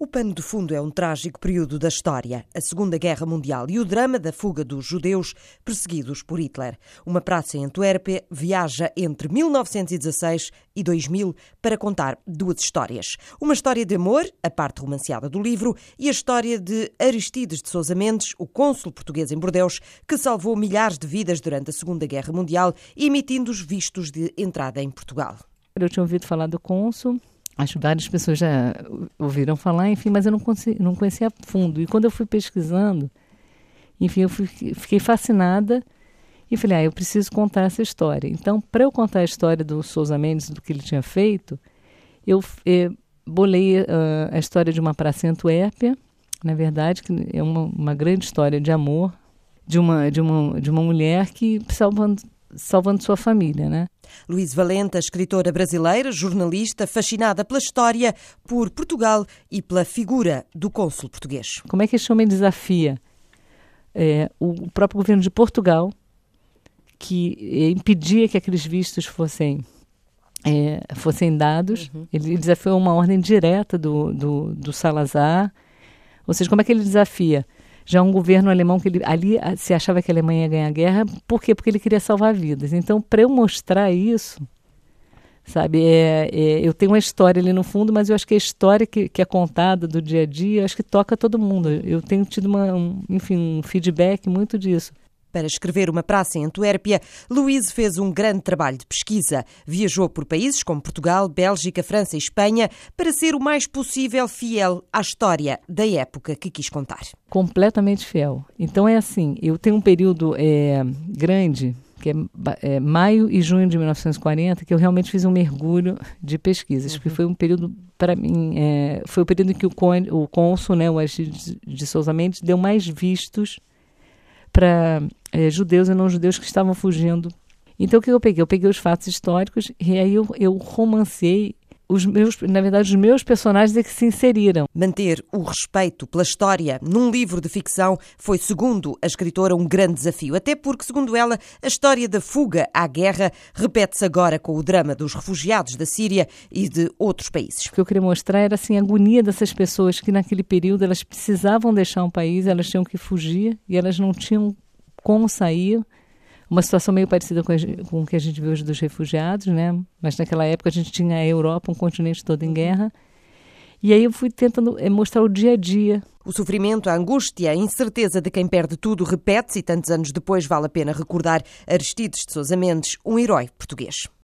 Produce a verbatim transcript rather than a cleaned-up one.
O pano de fundo é um trágico período da história, a Segunda Guerra Mundial e o drama da fuga dos judeus perseguidos por Hitler. Uma praça em Antuérpia viaja entre mil novecentos e dezasseis e dois mil para contar duas histórias. Uma história de amor, a parte romanceada do livro, e a história de Aristides de Sousa Mendes, o cônsul português em Bordeus, que salvou milhares de vidas durante a Segunda Guerra Mundial, emitindo os vistos de entrada em Portugal. Eu tinha ouvido falar do cônsul. Acho que várias pessoas já ouviram falar, enfim, mas eu não, conheci, não conhecia a fundo. E quando eu fui pesquisando, enfim, eu fui, fiquei fascinada e falei, ah, eu preciso contar essa história. Então, para eu contar a história do Sousa Mendes, do que ele tinha feito, eu eh, bolei uh, a história de uma praça em Antuérpia, na verdade, que é uma, uma grande história de amor, de uma, de uma, de uma mulher que salvando, salvando sua família, né? Luís Valenta, escritora brasileira, jornalista, fascinada pela história, por Portugal e pela figura do cônsul português. Como é que este homem desafia é, o próprio governo de Portugal, que é, impedia que aqueles vistos fossem, é, fossem dados? Uhum. Ele desafiou uma ordem direta do, do, do Salazar. Ou seja, como é que ele desafia? Já um governo alemão que ele, ali se achava que a Alemanha ia ganhar a guerra. Por quê? Porque ele queria salvar vidas. Então, para eu mostrar isso, sabe, é, é, eu tenho uma história ali no fundo, mas eu acho que a história que, que é contada do dia a dia, eu acho que toca todo mundo. Eu tenho tido uma, um, enfim, um feedback muito disso. Para escrever Uma Praça em Antuérpia, Luís fez um grande trabalho de pesquisa. Viajou por países como Portugal, Bélgica, França e Espanha para ser o mais possível fiel à história da época que quis contar. Completamente fiel. Então é assim, eu tenho um período é, grande, que é, é maio e junho de mil novecentos e quarenta, que eu realmente fiz um mergulho de pesquisas, uhum. porque foi um período, para mim, é, foi o período em que o, o cônsul, né, o Aristides de Sousa Mendes, deu mais vistos para é, judeus e não judeus que estavam fugindo. Então, o que eu peguei? Eu peguei os fatos históricos e aí eu, eu romancei os meus, na verdade, os meus personagens é que se inseriram. Manter o respeito pela história num livro de ficção foi, segundo a escritora, um grande desafio. Até porque, segundo ela, a história da fuga à guerra repete-se agora com o drama dos refugiados da Síria e de outros países. O que eu queria mostrar era assim, a agonia dessas pessoas que naquele período elas precisavam deixar um país, elas tinham que fugir e elas não tinham como sair. Uma situação meio parecida com, a, com o que a gente vê hoje dos refugiados, né? Mas naquela época a gente tinha a Europa, um continente todo em guerra. E aí eu fui tentando é, mostrar o dia a dia. O sofrimento, a angústia, a incerteza de quem perde tudo repete-se e tantos anos depois vale a pena recordar Aristides de Sousa Mendes, um herói português.